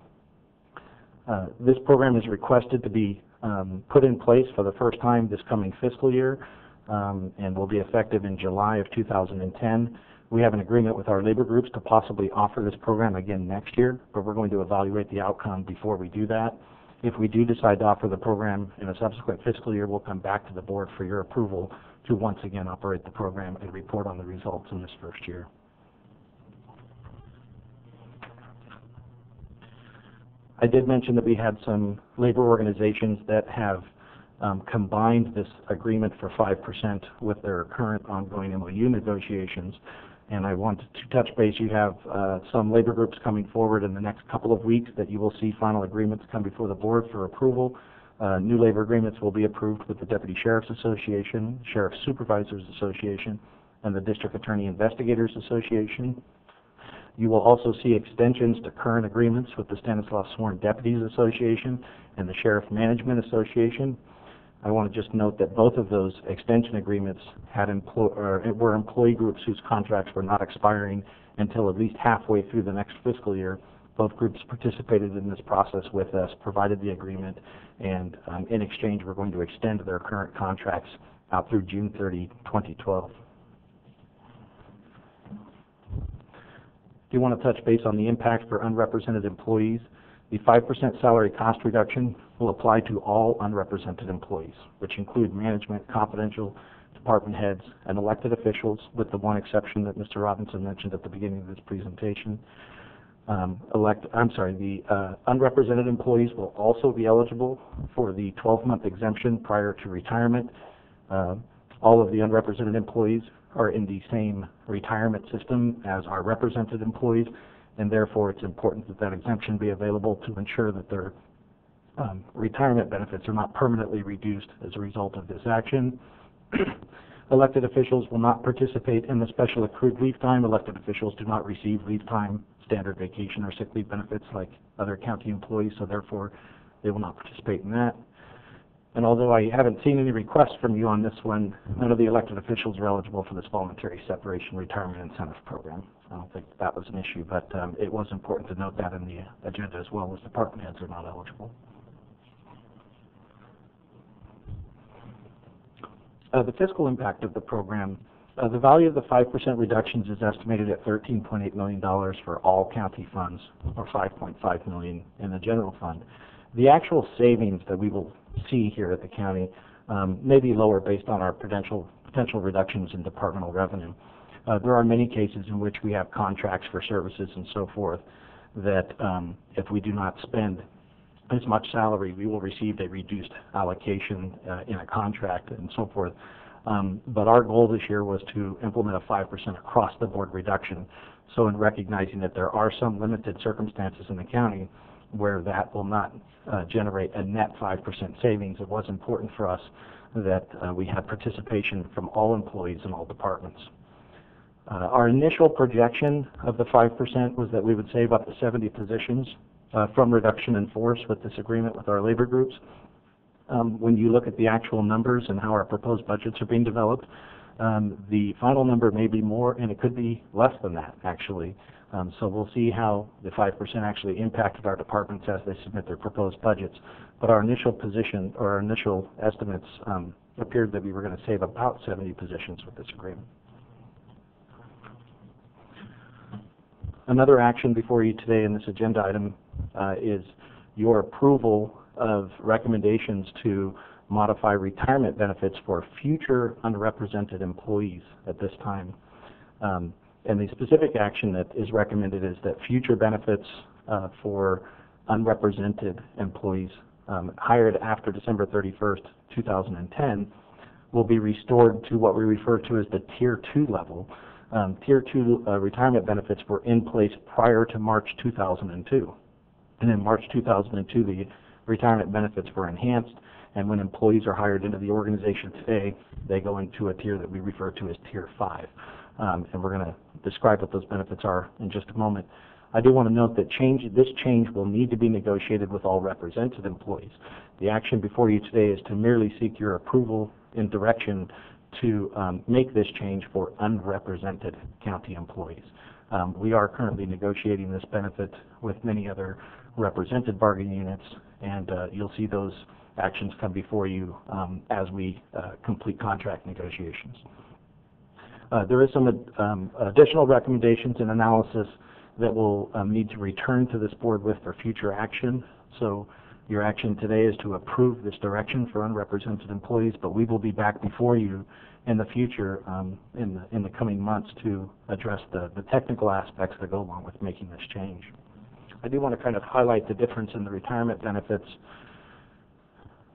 This program is requested to be put in place for the first time this coming fiscal year and will be effective in July of 2010. We have an agreement with our labor groups to possibly offer this program again next year, but we're going to evaluate the outcome before we do that. If we do decide to offer the program in a subsequent fiscal year, we'll come back to the board for your approval to once again operate the program and report on the results in this first year. I did mention that we had some labor organizations that have combined this agreement for 5% with their current ongoing MOU negotiations. And I wanted to touch base. You have some labor groups coming forward in the next couple of weeks that you will see final agreements come before the board for approval. New labor agreements will be approved with the Deputy Sheriff's Association, Sheriff Supervisors Association, and the District Attorney Investigators Association. You will also see extensions to current agreements with the Stanislaus Sworn Deputies Association and the Sheriff Management Association. I want to just note that both of those extension agreements were employee groups whose contracts were not expiring until at least halfway through the next fiscal year. Both groups participated in this process with us, provided the agreement, and in exchange we're going to extend their current contracts out through June 30, 2012. Do you want to touch base on the impact for unrepresented employees? The 5% salary cost reduction will apply to all unrepresented employees, which include management, confidential, department heads, and elected officials, with the one exception that Mr. Robinson mentioned at the beginning of this presentation. The unrepresented employees will also be eligible for the 12-month exemption prior to retirement. All of the unrepresented employees are in the same retirement system as our represented employees, and therefore it's important that that exemption be available to ensure that their retirement benefits are not permanently reduced as a result of this action. Elected officials will not participate in the special accrued leave time. Elected officials do not receive leave time, standard vacation, or sick leave benefits like other county employees, so therefore they will not participate in that. And although I haven't seen any requests from you on this one, none of the elected officials are eligible for this voluntary separation retirement incentive program. I don't think that was an issue, but it was important to note that in the agenda as well, as department heads are not eligible. The fiscal impact of the program, the value of the 5% reductions is estimated at $13.8 million for all county funds, or $5.5 million in the general fund. The actual savings that we will see here at the county may be lower based on our potential reductions in departmental revenue. There are many cases in which we have contracts for services and so forth that if we do not spend as much salary, we will receive a reduced allocation in a contract and so forth. But our goal this year was to implement a 5% across the board reduction. So in recognizing that there are some limited circumstances in the county where that will not generate a net 5% savings, it was important for us that we had participation from all employees in all departments. Our initial projection of the 5% was that we would save up to 70 positions from reduction in force with this agreement with our labor groups. When you look at the actual numbers and how our proposed budgets are being developed, the final number may be more, and it could be less than that, actually. So we'll see how the 5% actually impacted our departments as they submit their proposed budgets. But our initial position, or our initial estimates, appeared that we were going to save about 70 positions with this agreement. Another action before you today in this agenda item is your approval of recommendations to modify retirement benefits for future unrepresented employees at this time. And the specific action that is recommended is that future benefits for unrepresented employees hired after December 31st, 2010 will be restored to what we refer to as the Tier 2 level. Tier 2 retirement benefits were in place prior to March 2002. And in March 2002, the retirement benefits were enhanced, and when employees are hired into the organization today, they go into a tier that we refer to as Tier 5. And we're going to describe what those benefits are in just a moment. I do want to note that this change will need to be negotiated with all represented employees. The action before you today is to merely seek your approval in direction to make this change for unrepresented county employees. We are currently negotiating this benefit with many other represented bargaining units, and you'll see those actions come before you as we complete contract negotiations. There is some additional recommendations and analysis that will need to return to this board with for future action. So your action today is to approve this direction for unrepresented employees, but we will be back before you in the future in the coming months to address the technical aspects that go along with making this change. I do want to kind of highlight the difference in the retirement benefits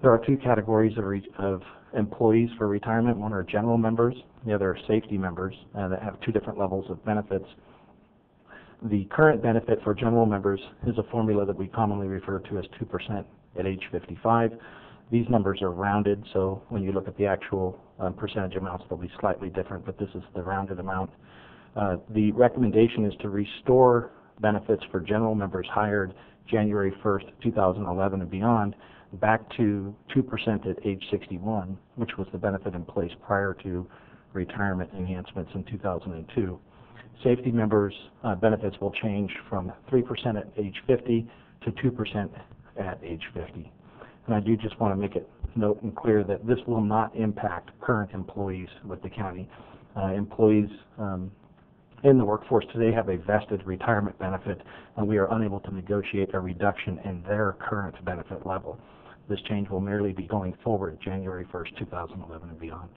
There are two categories of employees for retirement. One are general members, the other are safety members that have two different levels of benefits. The current benefit for general members is a formula that we commonly refer to as 2% at age 55. These numbers are rounded, so when you look at the actual percentage amounts, they'll be slightly different, but this is the rounded amount. The recommendation is to restore benefits for general members hired January 1st, 2011 and beyond, back to 2% at age 61, which was the benefit in place prior to retirement enhancements in 2002. Safety members' benefits will change from 3% at age 50 to 2% at age 50. And I do just want to make it note and clear that this will not impact current employees with the county. Employees in the workforce today have a vested retirement benefit, and we are unable to negotiate a reduction in their current benefit level. This change will merely be going forward January 1st, 2011 and beyond.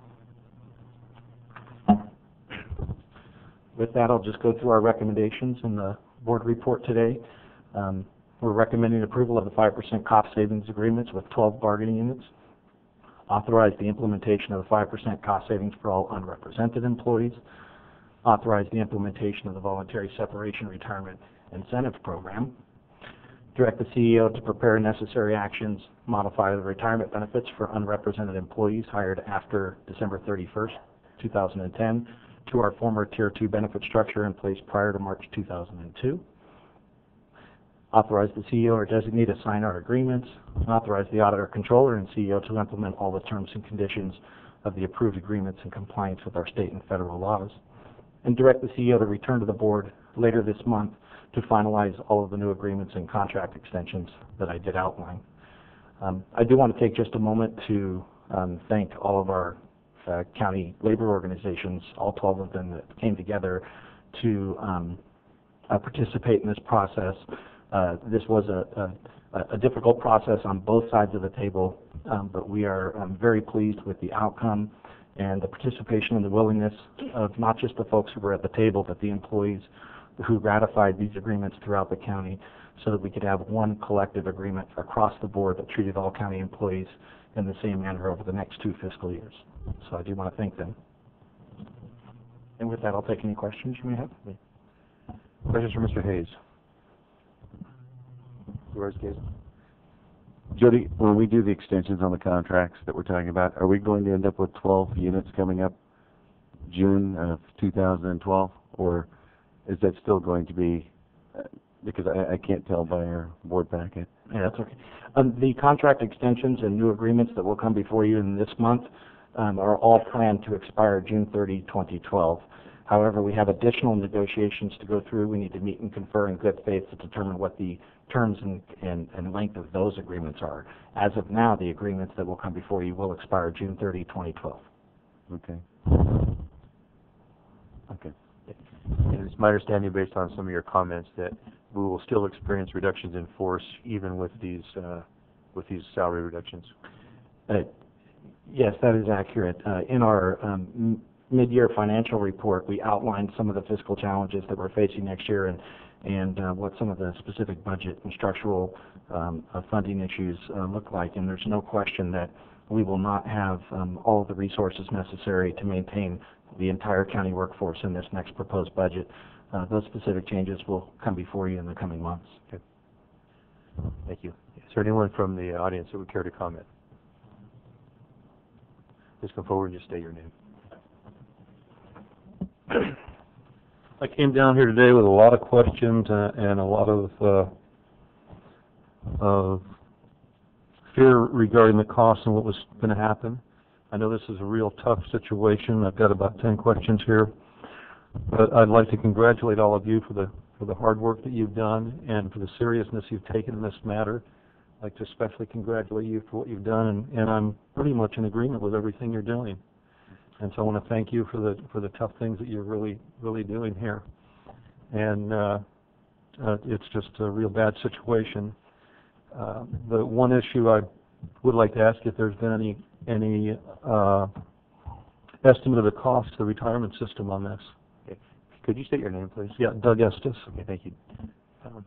With that, I'll just go through our recommendations in the board report today. We're recommending approval of the 5% cost savings agreements with 12 bargaining units. Authorize the implementation of the 5% cost savings for all unrepresented employees. Authorize the implementation of the voluntary separation retirement incentive program. Direct the CEO to prepare necessary actions, modify the retirement benefits for unrepresented employees hired after December 31st, 2010 to our former Tier 2 benefit structure in place prior to March 2002. Authorize the CEO or designee to sign our agreements. Authorize the auditor, controller, and CEO to implement all the terms and conditions of the approved agreements in compliance with our state and federal laws. And direct the CEO to return to the board later this month to finalize all of the new agreements and contract extensions that I did outline. I do want to take just a moment to thank all of our county labor organizations, all 12 of them that came together to participate in this process. This was a difficult process on both sides of the table, but we are very pleased with the outcome and the participation and the willingness of not just the folks who were at the table, but the employees who ratified these agreements throughout the county so that we could have one collective agreement across the board that treated all county employees in the same manner over the next 2 fiscal years. So I do want to thank them. And with that, I'll take any questions you may have. Questions for Mr. Hayes? Jody, when we do the extensions on the contracts that we're talking about, are we going to end up with 12 units coming up June of 2012, or is that still going to be, because I can't tell by our board packet? Yeah, that's okay. The contract extensions and new agreements that will come before you in this month are all planned to expire June 30, 2012. However, we have additional negotiations to go through. We need to meet and confer in good faith to determine what the terms and length of those agreements are. As of now, the agreements that will come before you will expire June 30, 2012. Okay. Okay. And it's my understanding, based on some of your comments, that we will still experience reductions in force even with these salary reductions. Yes, that is accurate. In our mid-year financial report, we outlined some of the fiscal challenges that we're facing next year and what some of the specific budget and structural funding issues look like. And there's no question that we will not have all of the resources necessary to maintain the entire county workforce in this next proposed budget. Those specific changes will come before you in the coming months. Okay. Thank you. Is there anyone from the audience that would care to comment? Please come forward and just state your name. I came down here today with a lot of questions and a lot of fear regarding the cost and what was going to happen. I know this is a real tough situation. I've got about 10 questions here, but I'd like to congratulate all of you for the hard work that you've done and for the seriousness you've taken in this matter. I'd like to especially congratulate you for what you've done, and I'm pretty much in agreement with everything you're doing. And so I want to thank you for the tough things that you're really doing here. And it's just a real bad situation. The one issue I would like to ask if there's been any estimate of the cost of the retirement system on this. Okay. Could you state your name, please? Yeah, Doug Estes. Okay, thank you. Mr.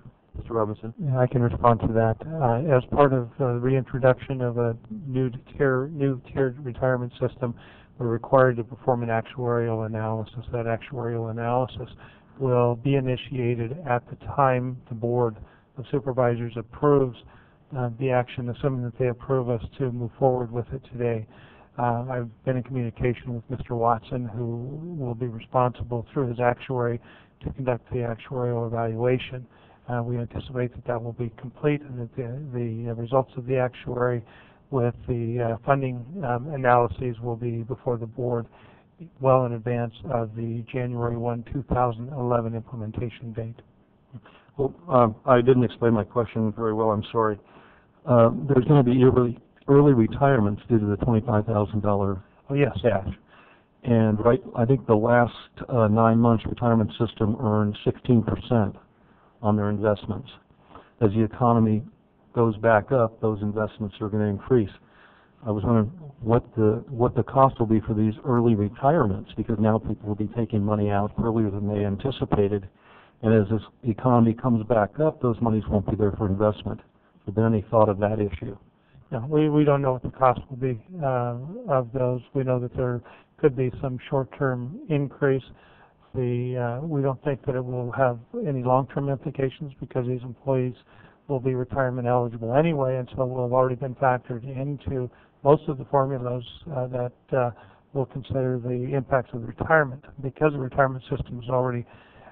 Mr. Robinson? Yeah, I can respond to that. As part of the reintroduction of a new tiered retirement system, we're required to perform an actuarial analysis. That actuarial analysis will be initiated at the time the Board of Supervisors approves the action, assuming that they approve us to move forward with it today. I've been in communication with Mr. Watson, who will be responsible through his actuary to conduct the actuarial evaluation. We anticipate that that will be complete and that the results of the actuary with the funding analyses will be before the board well in advance of the January 1, 2011 implementation date. Well, I didn't explain my question very well, I'm sorry. There's going to be early retirements due to the $25,000 Oh, yes. cash. And I think the last 9 months retirement system earned 16% on their investments. As the economy goes back up, those investments are going to increase. I was wondering what the cost will be for these early retirements, because now people will be taking money out earlier than they anticipated. And as this economy comes back up, those monies won't be there for investment. Has there been any thought of that issue? No, we don't know what the cost will be of those. We know that there could be some short-term increase. We don't think that it will have any long-term implications because these employees will be retirement eligible anyway, and so will have already been factored into most of the formulas that will consider the impacts of retirement. Because the retirement system is already,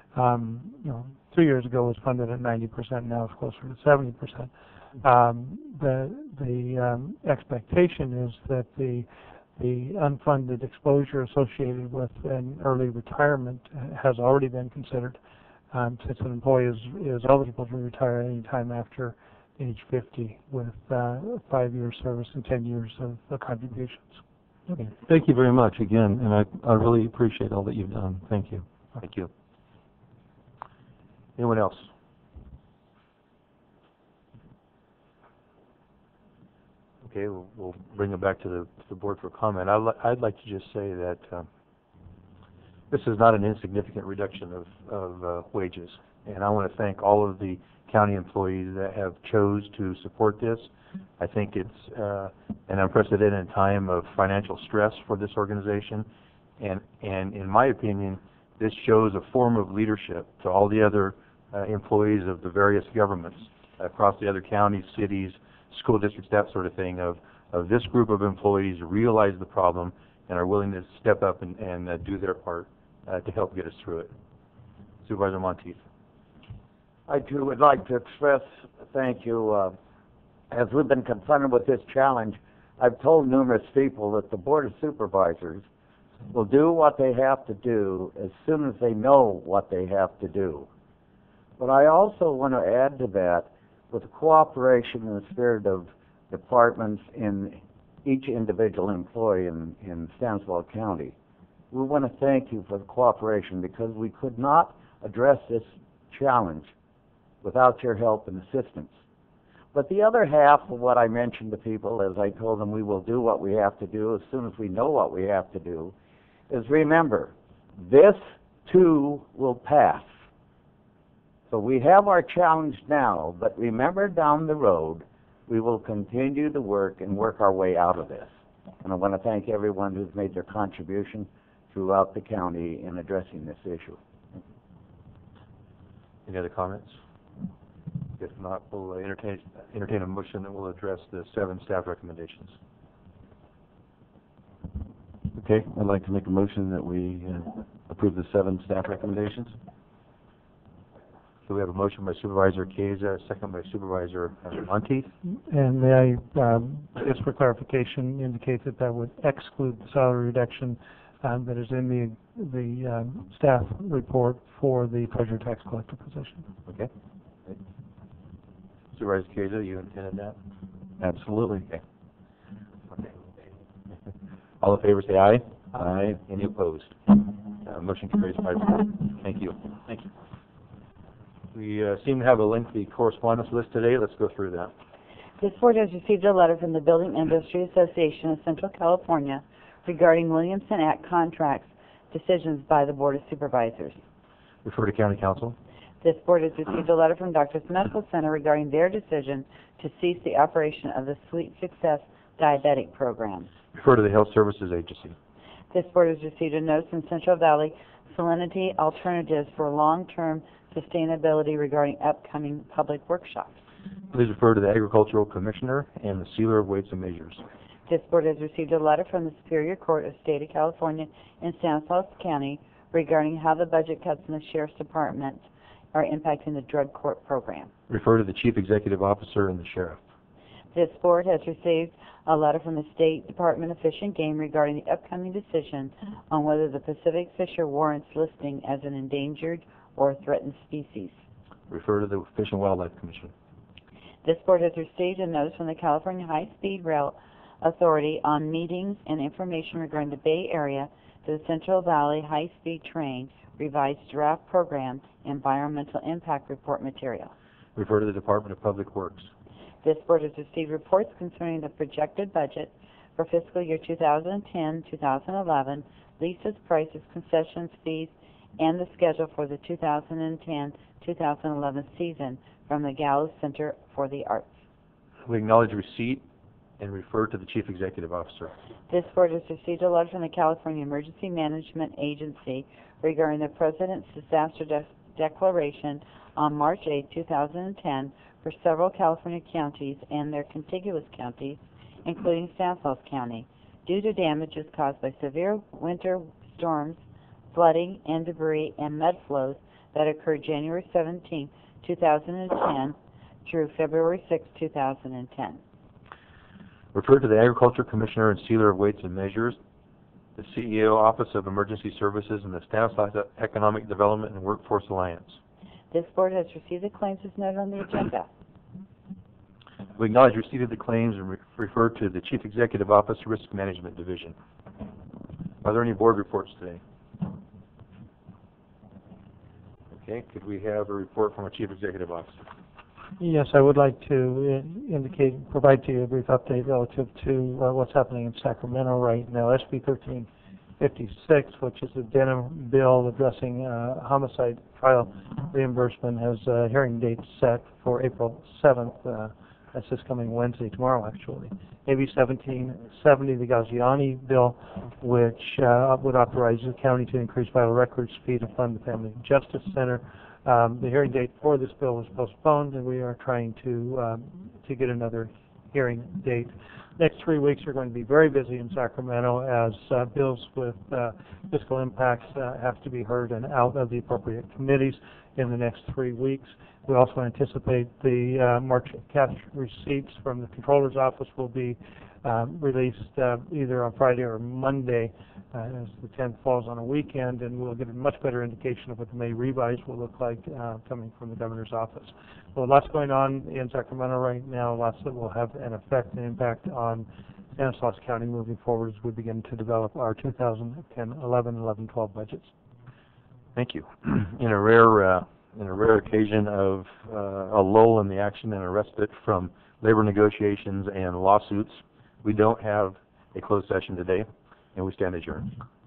2 years ago was funded at 90%, now it's closer to 70%. The expectation is that the unfunded exposure associated with an early retirement has already been considered, since an employee is eligible to retire any time after age 50 with 5 years service and 10 years of contributions. Okay. Thank you very much again, and I really appreciate all that you've done. Thank you. Thank you. Anyone else? Okay, we'll bring it back to the board for comment. I'd like to just say that this is not an insignificant reduction of wages, and I want to thank all of the county employees that have chose to support this. I think it's an unprecedented time of financial stress for this organization, and in my opinion, this shows a form of leadership to all the other employees of the various governments across the other counties, cities, school districts, that sort of thing, of this group of employees realize the problem and are willing to step up and do their part to help get us through it. Supervisor Monteith. I too would like to express thank you. As we've been confronted with this challenge, I've told numerous people that the Board of Supervisors will do what they have to do as soon as they know what they have to do. But I also want to add to that, with the cooperation and the spirit of departments in each individual employee in Stanislaus County, we want to thank you for the cooperation, because we could not address this challenge without your help and assistance. But the other half of what I mentioned to people, as I told them we will do what we have to do as soon as we know what we have to do, is remember, this too will pass. So we have our challenge now, but remember down the road, we will continue to work and work our way out of this. And I want to thank everyone who's made their contribution throughout the county in addressing this issue. Any other comments? If not, we'll entertain a motion that will address the 7 staff recommendations. Okay, I'd like to make a motion that we approve the 7 staff recommendations. So we have a motion by Supervisor Keza, a second by Supervisor Monteith. And may I, just for clarification, indicate that that would exclude the salary reduction that is in the staff report for the treasurer tax collector position. Okay. Supervisor Keza, you intended that? Absolutely. Okay. Okay. All in favor say aye. Aye. Any opposed? Motion carries 5-4. Thank you. Thank you. We seem to have a lengthy correspondence list today. Let's go through that. This board has received a letter from the Building Industry Association of Central California regarding Williamson Act contracts decisions by the Board of Supervisors. Refer to County Council. This board has received a letter from Doctors Medical Center regarding their decision to cease the operation of the Sweet Success Diabetic Program. Refer to the Health Services Agency. This board has received a notice from Central Valley Salinity Alternatives for long-term sustainability regarding upcoming public workshops. Please refer to the Agricultural Commissioner and the Sealer of Weights and Measures. This board has received a letter from the Superior Court of State of California in Stanislaus County regarding how the budget cuts in the Sheriff's Department are impacting the drug court program. Refer to the Chief Executive Officer and the Sheriff. This board has received a letter from the State Department of Fish and Game regarding the upcoming decision on whether the Pacific fisher warrants listing as an endangered or threatened species. Refer to the Fish and Wildlife Commission. This board has received a notice from the California High-Speed Rail Authority on meetings and information regarding the Bay Area to the Central Valley High-Speed Train revised draft program environmental impact report material. Refer to the Department of Public Works. This board has received reports concerning the projected budget for fiscal year 2010-2011, leases, prices, concessions, fees, and the schedule for the 2010-2011 season from the Gallo Center for the Arts. We acknowledge receipt and refer to the Chief Executive Officer. This board has received a letter from the California Emergency Management Agency regarding the President's disaster declaration on March 8, 2010 for several California counties and their contiguous counties, including Stanislaus County, due to damages caused by severe winter storms, flooding, and debris and mud flows that occurred January 17, 2010 through February 6, 2010. Refer to the Agriculture Commissioner and Sealer of Weights and Measures, the CEO Office of Emergency Services, and the Stanislaus Economic Development and Workforce Alliance. This board has received the claims as noted on the agenda. We acknowledge receipt of the claims and refer to the Chief Executive Office Risk Management Division. Are there any board reports today? Okay, could we have a report from our Chief Executive Officer? Yes, I would like to provide to you a brief update relative to what's happening in Sacramento right now. SB 1356, which is the Denham bill addressing homicide trial reimbursement, has a hearing date set for April 7th. That's this coming Wednesday, tomorrow actually. AB 1770, the Gaggiani bill, which would authorize the county to increase vital records fee to fund the Family Justice Center. The hearing date for this bill was postponed, and we are trying to get another hearing date. Next 3 weeks are going to be very busy in Sacramento as bills with fiscal impacts have to be heard and out of the appropriate committees in the next 3 weeks. We also anticipate the March cash receipts from the Comptroller's Office will be released either on Friday or Monday, as the 10th falls on a weekend, and we'll get a much better indication of what the May revise will look like coming from the Governor's Office. So lots going on in Sacramento right now, lots that will have an effect and impact on Stanislaus County moving forward as we begin to develop our 2010, 11, 11, 12 budgets. Thank you. In a rare occasion of a lull in the action and a respite from labor negotiations and lawsuits, we don't have a closed session today, and we stand adjourned.